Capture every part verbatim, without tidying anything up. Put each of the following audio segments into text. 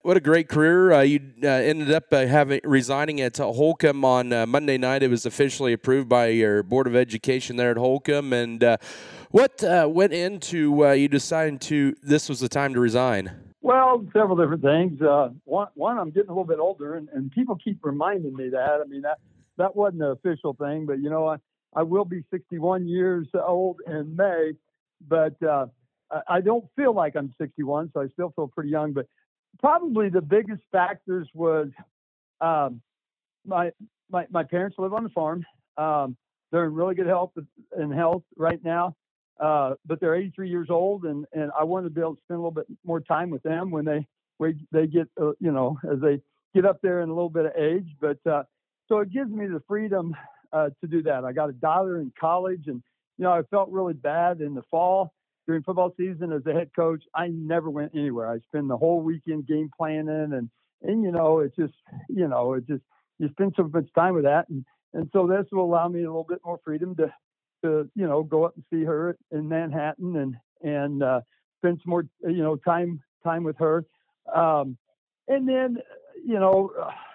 what a great career. Uh, you uh, ended up uh, having resigning at uh, Holcomb on uh, Monday night. It was officially approved by your Board of Education there at Holcomb. And uh, what uh, went into uh, you deciding to this was the time to resign? Well, several different things. Uh, one, one, I'm getting a little bit older, and, and people keep reminding me that. I mean, that that wasn't an official thing, but you know, I, I will be sixty-one years old in May, but uh, I, I don't feel like I'm sixty-one, so I still feel pretty young. But probably the biggest factors was um, my my my parents live on the farm. Um, they're in really good health and health right now. Uh, but they're eighty-three years old, and, and I wanted to be able to spend a little bit more time with them when they when they get uh, you know as they get up there in a little bit of age. But uh, so it gives me the freedom uh, to do that. I got a daughter in college, and you know I felt really bad in the fall during football season as a head coach. I never went anywhere. I spend the whole weekend game planning, and and you know it's just you know it just you spend so much time with that, and and so this will allow me a little bit more freedom to. to, you know, go up and see her in Manhattan and, and, uh, spend some more, you know, time, time with her. Um, and then, you know,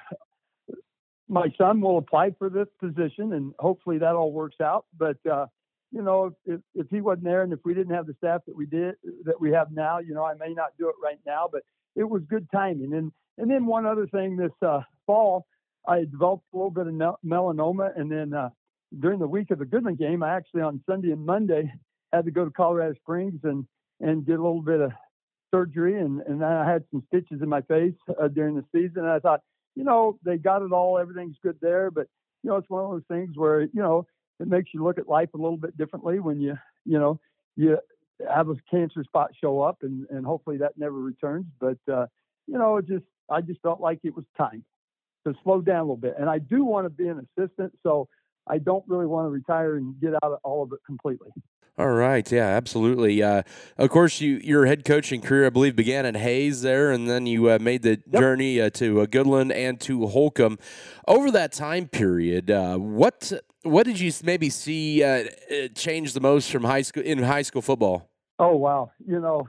my son will apply for this position and hopefully that all works out. But, uh, you know, if, if he wasn't there and if we didn't have the staff that we did, that we have now, you know, I may not do it right now, but it was good timing. And, and then one other thing this, uh, fall, I developed a little bit of melanoma, and then, uh, during the week of the Goodland game, I actually on Sunday and Monday had to go to Colorado Springs and, and get a little bit of surgery. And, and then I had some stitches in my face uh, during the season. And I thought, you know, they got it all. Everything's good there. But, you know, it's one of those things where, you know, it makes you look at life a little bit differently when you, you know, you have a cancer spot show up, and, and hopefully that never returns. But, uh, you know, it just, I just felt like it was time to slow down a little bit. And I do want to be an assistant. So I don't really want to retire and get out of all of it completely. All right. Yeah, absolutely. Uh, of course, you your head coaching career, I believe, began at Hayes there, and then you uh, made the Yep. journey uh, to uh, Goodland and to Holcomb. Over that time period, uh, what what did you maybe see uh, change the most from high school in high school football? Oh, wow. You know,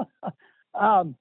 um,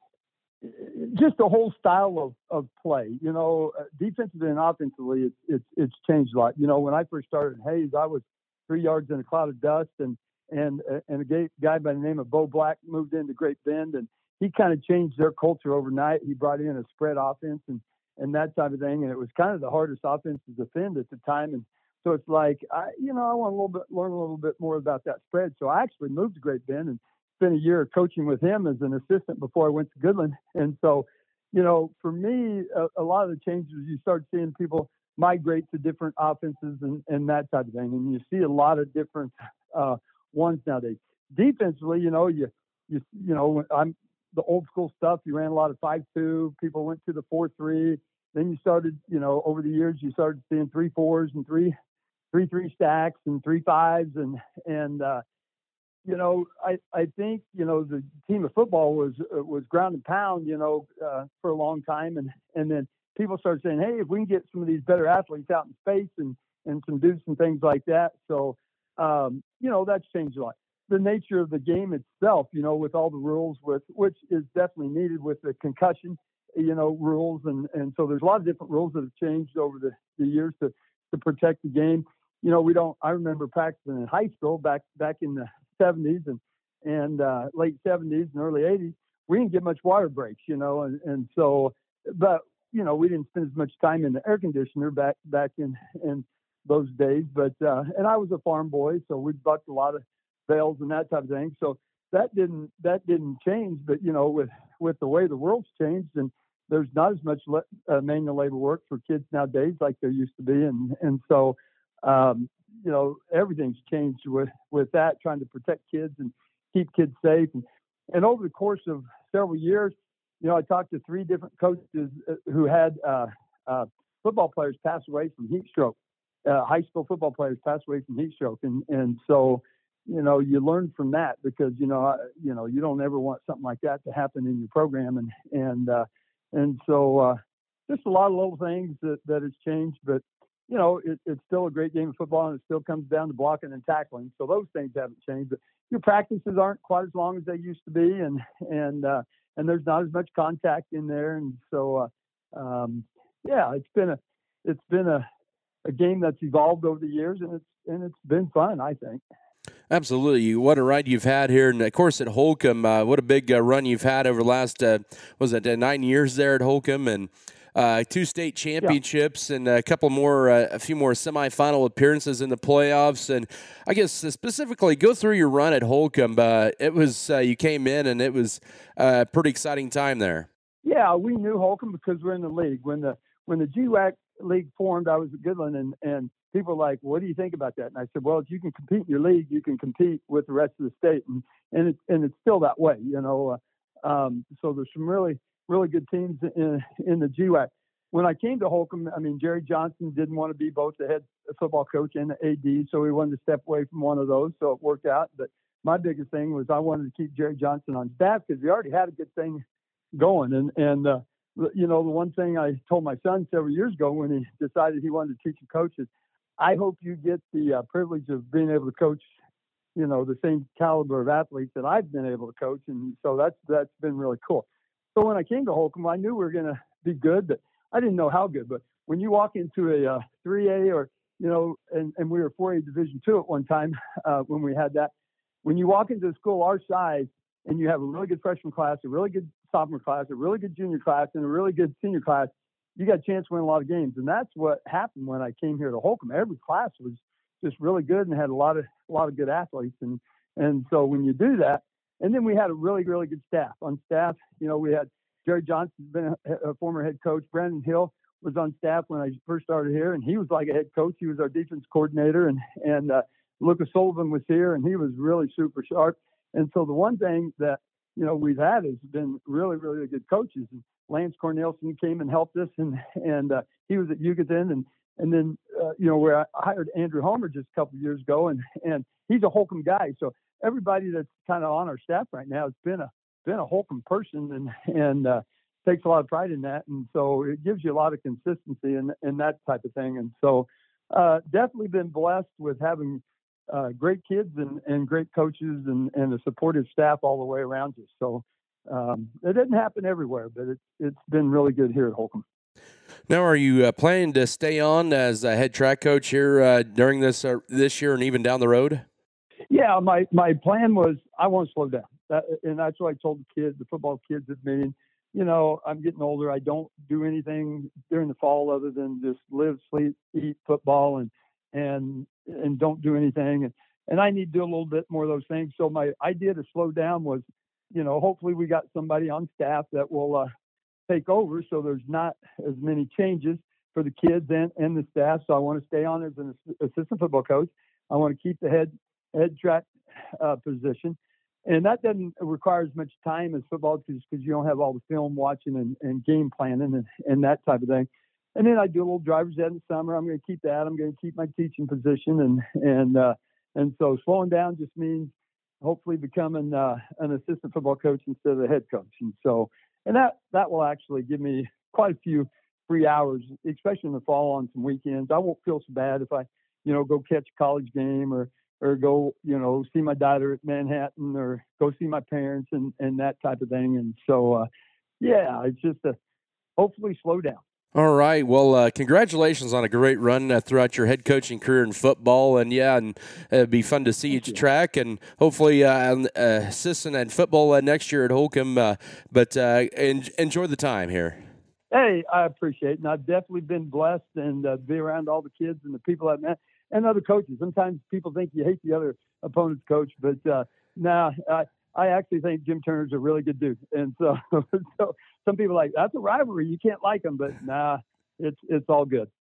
just the whole style of, of play, you know, uh, defensively and offensively, it's, it's, it's changed a lot. You know, when I first started at Hayes, I was three yards in a cloud of dust, and, and, uh, and a gay, guy by the name of Bo Black moved into Great Bend, and he kind of changed their culture overnight. He brought in a spread offense and, and that type of thing. And it was kind of the hardest offense to defend at the time. And so it's like, I, you know, I want a little bit, learn a little bit more about that spread. So I actually moved to Great Bend and spent a year coaching with him as an assistant before I went to Goodland. And so, you know, for me, a, a lot of the changes, you start seeing people migrate to different offenses and, and that type of thing. And you see a lot of different uh, ones nowadays. Defensively, you know, you, you, you know, I'm the old school stuff. You ran a lot of five two. People went to the four three. Then you started, you know, over the years, you started seeing three fours and three, three, three stacks and three fives. And, and, uh, you know, I, I think, you know, the team of football was, uh, was ground and pound, you know, uh, for a long time. And, and then people started saying, hey, if we can get some of these better athletes out in space and, and some do some things like that. So, um, you know, that's changed a lot. The nature of the game itself, you know, with all the rules, with which is definitely needed with the concussion, you know, rules. And, and so there's a lot of different rules that have changed over the, the years to, to protect the game. You know, we don't, I remember practicing in high school back, back in the seventies and, and, uh, late seventies and early eighties, we didn't get much water breaks, you know, and, and so, but, you know, we didn't spend as much time in the air conditioner back, back in, in those days. But, uh, and I was a farm boy, so we bucked a lot of bales and that type of thing. So that didn't, that didn't change. But, you know, with, with the way the world's changed, and there's not as much le- uh, manual labor work for kids nowadays like there used to be. And, and so, um, you know, everything's changed with, with that, trying to protect kids and keep kids safe. And, and over the course of several years, you know, I talked to three different coaches who had uh, uh, football players pass away from heat stroke. Uh, high school football players pass away from heat stroke. And, and so, you know, you learn from that because, you know, I, you know, you don't ever want something like that to happen in your program. And, and, uh, and so uh, just a lot of little things that, that has changed, but, you know, it, it's still a great game of football, and it still comes down to blocking and tackling. So those things haven't changed, but your practices aren't quite as long as they used to be. And, and, uh, and there's not as much contact in there. And so, uh, um, yeah, it's been a it's been a, a game that's evolved over the years, and it's and it's been fun, I think. Absolutely. What a ride you've had here. And, of course, at Holcomb, uh, what a big uh, run you've had over the last, uh, was it uh, nine years there at Holcomb? And uh, two state championships yeah. and a couple more, uh, a few more semifinal appearances in the playoffs. And I guess uh, specifically, go through your run at Holcomb. Uh, it was, uh, you came in, and it was a pretty exciting time there. Yeah, we knew Holcomb because we're in the league. When the when the G WAC league formed, I was at Goodland, and, and people were like, what do you think about that? And I said, well, if you can compete in your league, you can compete with the rest of the state. And and, it, and it's still that way, you know. Uh, um, so there's some really, really good teams in, in the G WAC. When I came to Holcomb, I mean, Jerry Johnson didn't want to be both the head football coach and the A D, so he wanted to step away from one of those, so it worked out. But my biggest thing was I wanted to keep Jerry Johnson on staff because we already had a good thing going. And, and uh, you know, the one thing I told my son several years ago when he decided he wanted to teach and coach is, I hope you get the uh, privilege of being able to coach, you know, the same caliber of athletes that I've been able to coach. And so that's, that's been really cool. So when I came to Holcomb, I knew we were going to be good, but I didn't know how good. But when you walk into a uh, three A or, you know, and, and we were four A Division two at one time uh, when we had that, when you walk into a school our size and you have a really good freshman class, a really good sophomore class, a really good junior class, and a really good senior class, you got a chance to win a lot of games. And that's what happened when I came here to Holcomb. Every class was just really good and had a lot of a lot of good athletes. And and so when you do that, and then we had a really, really good staff. On staff, you know, we had Jerry Johnson, been a, a former head coach. Brandon Hill was on staff when I first started here, and he was like a head coach. He was our defense coordinator. And, and uh, Lucas Sullivan was here, and he was really super sharp. And so the one thing that, you know, we've had has been really, really good coaches. And Lance Cornelison came and helped us, and and uh, he was at Yucatan, and and then uh, you know, where I hired Andrew Homer just a couple of years ago, and and he's a Holcomb guy. So everybody that's kind of on our staff right now has been a been a Holcomb person, and and uh, takes a lot of pride in that, and so it gives you a lot of consistency and and that type of thing. And so uh, definitely been blessed with having uh, great kids and, and great coaches and, and a supportive staff all the way around you. So. Um, it didn't happen everywhere, but it's it's been really good here at Holcomb. Now, are you uh, planning to stay on as a head track coach here uh, during this uh, this year and even down the road? Yeah, my, my plan was I want to slow down, that, and that's what I told the kids, the football kids at meeting. You know, I'm getting older. I don't do anything during the fall other than just live, sleep, eat football, and and and don't do anything. And and I need to do a little bit more of those things. So my idea to slow down was, you know, hopefully we got somebody on staff that will uh, take over so there's not as many changes for the kids and, and the staff. So I want to stay on as an assistant football coach. I want to keep the head head track uh, position. And that doesn't require as much time as football because you don't have all the film watching and, and game planning and, and that type of thing. And then I do a little driver's ed in the summer. I'm going to keep that. I'm going to keep my teaching position. And, and, uh, and so slowing down just means hopefully becoming uh, an assistant football coach instead of a head coach. And so, and that, that will actually give me quite a few free hours, especially in the fall on some weekends. I won't feel so bad if I, you know, go catch a college game or, or go, you know, see my daughter at Manhattan or go see my parents and, and that type of thing. And so, uh, yeah, it's just a hopefully slow down. All right. Well, uh, congratulations on a great run uh, throughout your head coaching career in football. And, yeah, and it'd be fun to see you track and hopefully uh, uh, assistant and football uh, next year at Holcomb. Uh, but uh, en- enjoy the time here. Hey, I appreciate it. And I've definitely been blessed and uh, be around all the kids and the people I've met and other coaches. Sometimes people think you hate the other opponent's coach, but uh, nah, I, I actually think Jim Turner's a really good dude. And so, so some people are like, that's a rivalry. You can't like him, but nah, it's, it's all good.